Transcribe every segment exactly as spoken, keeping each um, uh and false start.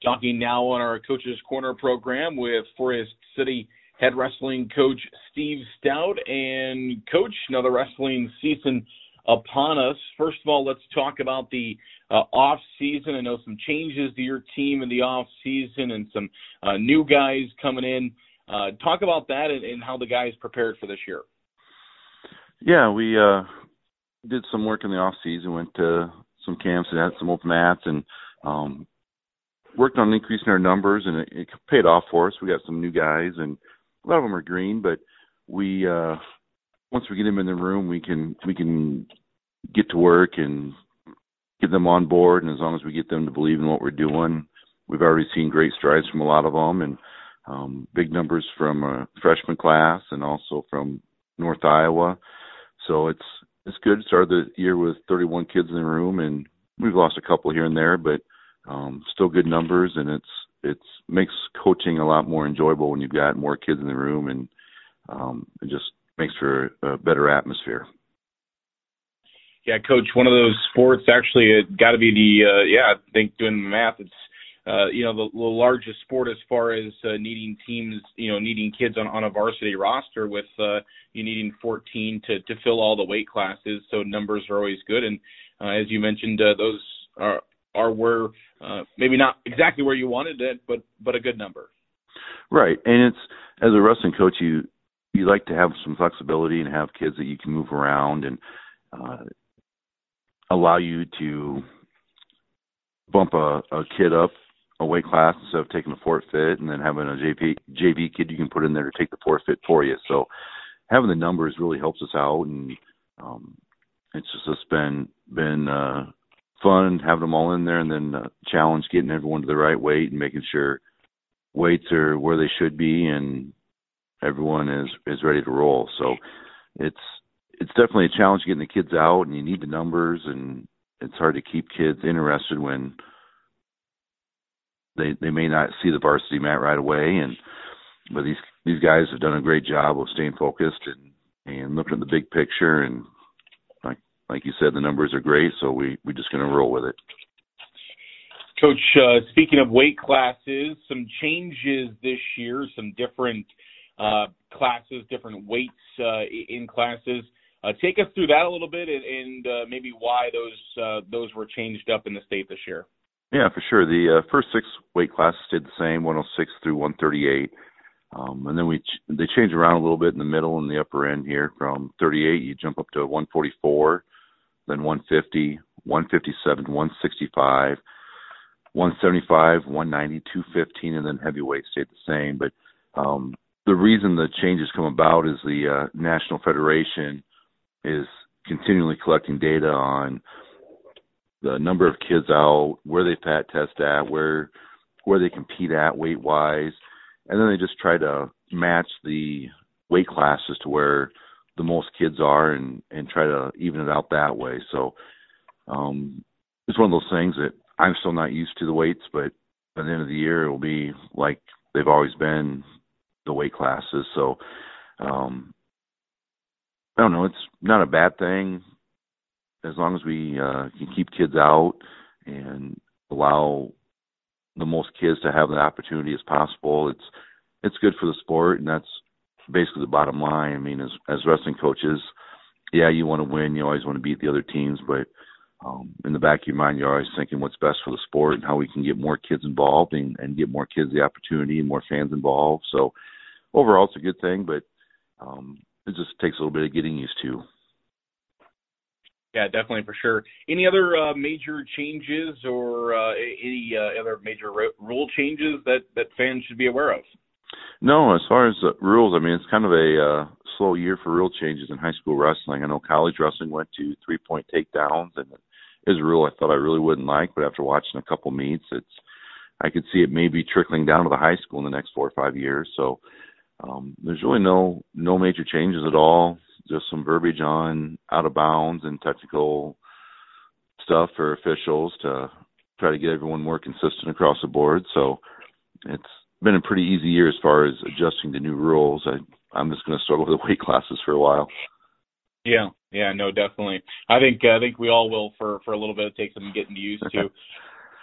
Talking now on our Coach's Corner program with Forest City head wrestling coach Steve Stout. And, Coach, another wrestling season upon us. First of all, let's talk about the uh, off-season. I know some changes to your team in the off-season and some uh, new guys coming in. Uh, talk about that and, and how the guys prepared for this year. Yeah, we uh, did some work in the off-season, went to some camps and had some open mats, and um, worked on increasing our numbers, and it, it paid off for us. We got some new guys, and a lot of them are green, but we uh, once we get them in the room, we can we can get to work and get them on board. And as long as we get them to believe in what we're doing, we've already seen great strides from a lot of them, and um, big numbers from a freshman class and also from North Iowa. So it's it's good. Started the year with thirty-one kids in the room, and we've lost a couple here and there, but um, still good numbers, and it's it's makes coaching a lot more enjoyable when you've got more kids in the room, and um, it just makes for a better atmosphere. Yeah, Coach, one of those sports, actually, it got to be the, uh, yeah, I think doing the math, it's, uh, you know, the, the largest sport as far as uh, needing teams, you know, needing kids on, on a varsity roster with uh, you needing fourteen to, to fill all the weight classes. So numbers are always good. And uh, as you mentioned, uh, those are, are where, uh, maybe not exactly where you wanted it, but, but a good number. Right. And it's, as a wrestling coach, you, you like to have some flexibility and have kids that you can move around and uh, allow you to bump a, a kid up a weight class instead of taking a forfeit and then having a J P, J V kid you can put in there to take the forfeit for you. So having the numbers really helps us out, and um, it's just it's been been uh, fun having them all in there, and then uh, challenge getting everyone to the right weight and making sure weights are where they should be and everyone is, is ready to roll. So it's it's definitely a challenge getting the kids out, and you need the numbers, and it's hard to keep kids interested when they they may not see the varsity mat right away. And but these these guys have done a great job of staying focused and, and looking at the big picture. And like like you said, the numbers are great, so we we're just going to roll with it. Coach, uh, speaking of weight classes, some changes this year, some different uh, classes, different weights uh, in classes. Uh, take us through that a little bit, and, and uh, maybe why those uh, those were changed up in the state this year. Yeah, for sure. The uh, first six weight classes stayed the same, one oh six through one thirty-eight. Um, and then we ch- they change around a little bit in the middle and the upper end here. From thirty-eight, you jump up to one forty-four, then one fifty, one fifty-seven, one sixty-five, one seventy-five, one ninety, two fifteen, and then heavyweight stayed the same. But um, the reason the changes come about is the uh, National Federation is continually collecting data on the number of kids out, where they fat test at, where where they compete at weight wise, and then they just try to match the weight classes to where the most kids are, and, and try to even it out that way. So um, it's one of those things that I'm still not used to the weights, but at the end of the year it will be like they've always been, the weight classes. So um, I don't know, it's not a bad thing. As long as we uh, can keep kids out and allow the most kids to have the opportunity as possible, it's it's good for the sport, and that's basically the bottom line. I mean, as as wrestling coaches, yeah, you want to win, you always want to beat the other teams, but um, in the back of your mind, you're always thinking what's best for the sport and how we can get more kids involved and, and get more kids the opportunity and more fans involved. So overall, it's a good thing, but um, it just takes a little bit of getting used to. Yeah, definitely, for sure. Any other uh, major changes or uh, any uh, other major ro- rule changes that, that fans should be aware of? No, as far as uh, rules, I mean, it's kind of a uh, slow year for rule changes in high school wrestling. I know college wrestling went to three-point takedowns, and it is a rule I thought I really wouldn't like, but after watching a couple meets, it's I could see it maybe trickling down to the high school in the next four or five years. So um, there's really no no major changes at all. Just some verbiage on out of bounds and technical stuff for officials to try to get everyone more consistent across the board. So it's been a pretty easy year as far as adjusting to new rules. I, I'm just going to struggle with the weight classes for a while. Yeah, yeah, no, definitely. I think uh, I think we all will for, for a little bit. It takes some getting used to.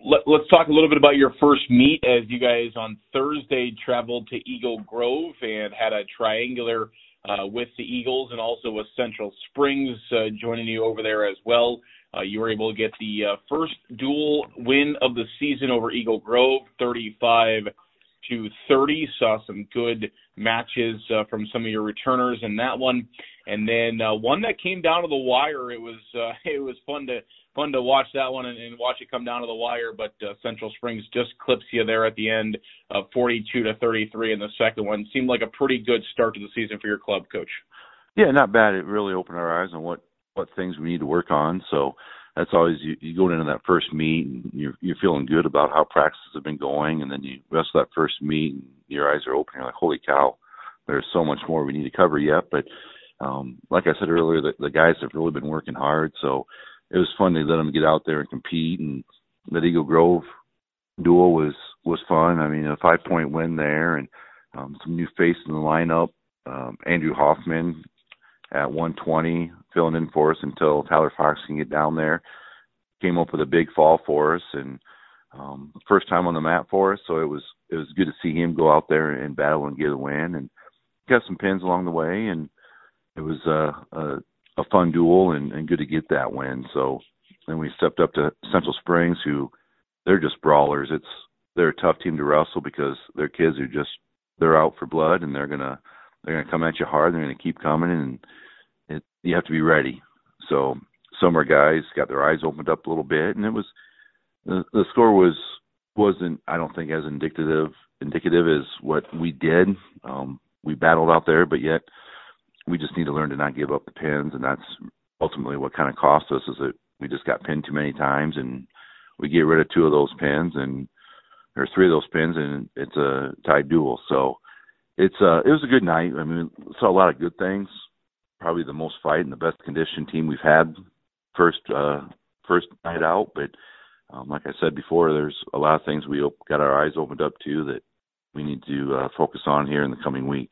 let, let's talk a little bit about your first meet, as you guys on Thursday traveled to Eagle Grove and had a triangular uh, with the Eagles, and also with Central Springs uh, joining you over there as well. Uh, you were able to get the uh, first dual win of the season over Eagle Grove, thirty-five to thirty. Saw some good matches uh, from some of your returners in that one, and then uh, one that came down to the wire. It was uh, it was fun to fun to watch that one and, and watch it come down to the wire. But uh, Central Springs just clips you there at the end, of forty-two to thirty-three in the second one. Seemed like a pretty good start to the season for your club, Coach. Yeah, not bad. It really opened our eyes on what, what things we need to work on. So that's always, you, you go into that first meet and you're, you're feeling good about how practices have been going, and then you rest of that first meet and your eyes are open. You're like, holy cow, there's so much more we need to cover yet. But um, like I said earlier, the, the guys have really been working hard. So it was fun to let them get out there and compete. And that Eagle Grove duel was, was fun. I mean, a five-point win there, and um, some new faces in the lineup. Um, Andrew Hoffman at one twenty, filling in for us until Tyler Fox can get down there. Came up with a big fall for us, and um, first time on the mat for us, so it was it was good to see him go out there and battle and get a win, and got some pins along the way, and it was uh, a, a fun duel and, and good to get that win. So then we stepped up to Central Springs, who they're just brawlers. It's they're a tough team to wrestle because their kids are just they're out for blood, and they're gonna they're gonna come at you hard. They're gonna keep coming, and it, you have to be ready. So some of our guys got their eyes opened up a little bit, and it was the, the score was wasn't I don't think as indicative indicative as what we did. Um, we battled out there, but yet we just need to learn to not give up the pins, and that's ultimately what kind of cost us, is that we just got pinned too many times, and we get rid of two of those pins, and or three of those pins, and it's a tied duel. So it's uh it was a good night. I mean, we saw a lot of good things. Probably the most fight and the best conditioned team we've had first uh, first night out. But um, like I said before, there's a lot of things we op- got our eyes opened up to that we need to uh, focus on here in the coming week.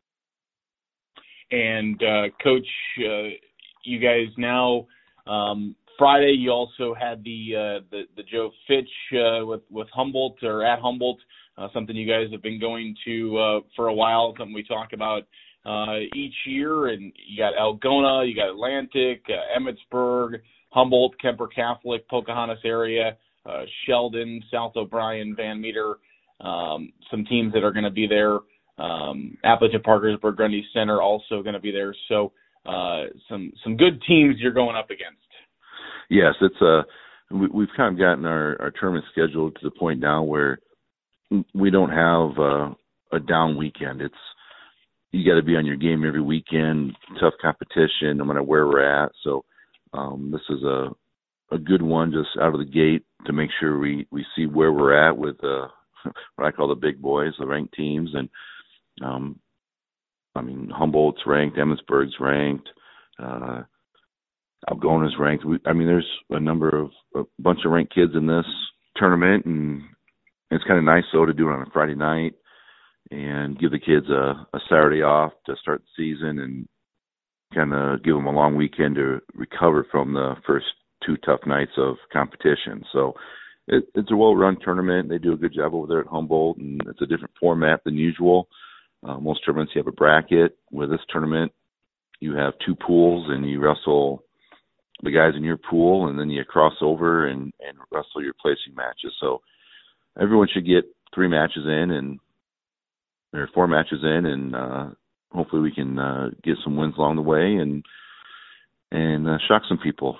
And uh, Coach, uh, you guys now um, Friday you also had the uh, the, the Joe Fitch uh, with with Humboldt or at Humboldt, uh, something you guys have been going to uh, for a while, something we talk about Uh, each year, and you got Algona, you got Atlantic, uh, Emmitsburg, Humboldt, Kemper Catholic, Pocahontas area, uh, Sheldon, South O'Brien, Van Meter, um, some teams that are going to be there. Um, Appleton, Parkersburg, Grundy Center also going to be there. So uh, some some good teams you're going up against. Yes, it's a we, we've kind of gotten our, our tournament scheduled to the point now where we don't have uh, a down weekend. It's you got to be on your game every weekend, tough competition, no matter where we're at. So um, this is a a good one just out of the gate to make sure we, we see where we're at with uh, what I call the big boys, the ranked teams. And, um, I mean, Humboldt's ranked, Emmitsburg's ranked, uh, Algona's ranked. We, I mean, there's a number of a bunch of ranked kids in this tournament, and it's kind of nice, though, to do it on a Friday night and give the kids a, a Saturday off to start the season and kind of give them a long weekend to recover from the first two tough nights of competition. So it, it's a well-run tournament. They do a good job over there at Humboldt, and it's a different format than usual. Uh, most tournaments you have a bracket. With this tournament, you have two pools, and you wrestle the guys in your pool, and then you cross over and, and wrestle your placing matches. So everyone should get three matches in, and there are four matches in, and uh, hopefully we can uh, get some wins along the way and and uh, shock some people.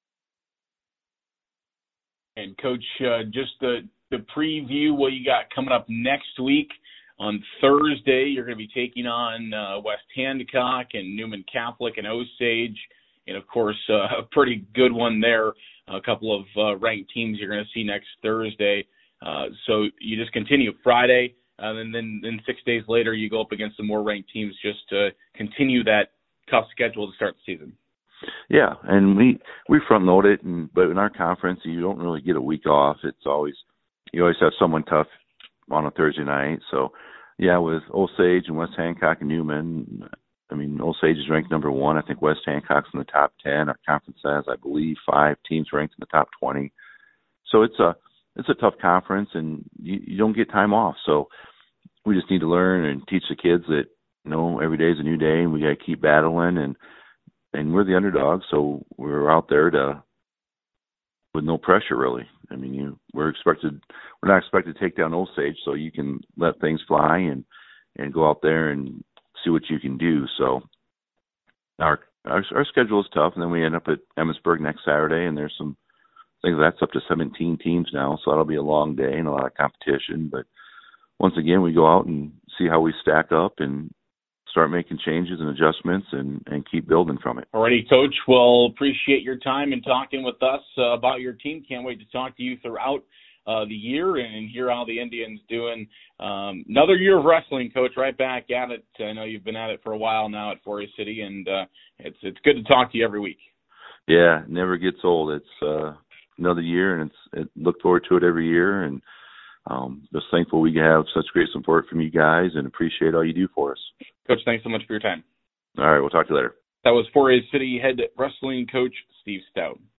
And Coach, uh, just the the preview what you got coming up next week. On Thursday, you're going to be taking on uh, West Hancock and Newman Catholic and Osage, and of course uh, a pretty good one there. A couple of uh, ranked teams you're going to see next Thursday. Uh, so you just continue Friday. Uh, and then, then six days later, you go up against some more ranked teams just to continue that tough schedule to start the season. Yeah, and we, we front load it, and but in our conference, you don't really get a week off. It's always you always have someone tough on a Thursday night. So, yeah, with Osage and West Hancock and Newman, I mean, Osage is ranked number one. I think West Hancock's in the top ten. Our conference has, I believe, five teams ranked in the top twenty. So it's a it's a tough conference, and you, you don't get time off. So we just need to learn and teach the kids that, you know, every day is a new day, and we got to keep battling. And and we're the underdog, so we're out there to with no pressure, really. I mean, you we're expected we're not expected to take down Osage, so you can let things fly and and go out there and see what you can do. So our our, our schedule is tough, and then we end up at Emmitsburg next Saturday, and there's some I think that's up to seventeen teams now, so that'll be a long day and a lot of competition. But once again, we go out and see how we stack up and start making changes and adjustments and, and keep building from it. Alrighty, Coach. Well, appreciate your time and talking with us uh, about your team. Can't wait to talk to you throughout uh, the year and hear how the Indians doing. Um, another year of wrestling, Coach. Right back at it. I know you've been at it for a while now at Forest City, and uh, it's it's good to talk to you every week. Yeah, it never gets old. It's uh, another year, and it's it, look forward to it every year. And um, just thankful we have such great support from you guys, and appreciate all you do for us. Coach, thanks so much for your time. All right, we'll talk to you later. That was Forest City head wrestling coach Steve Stout.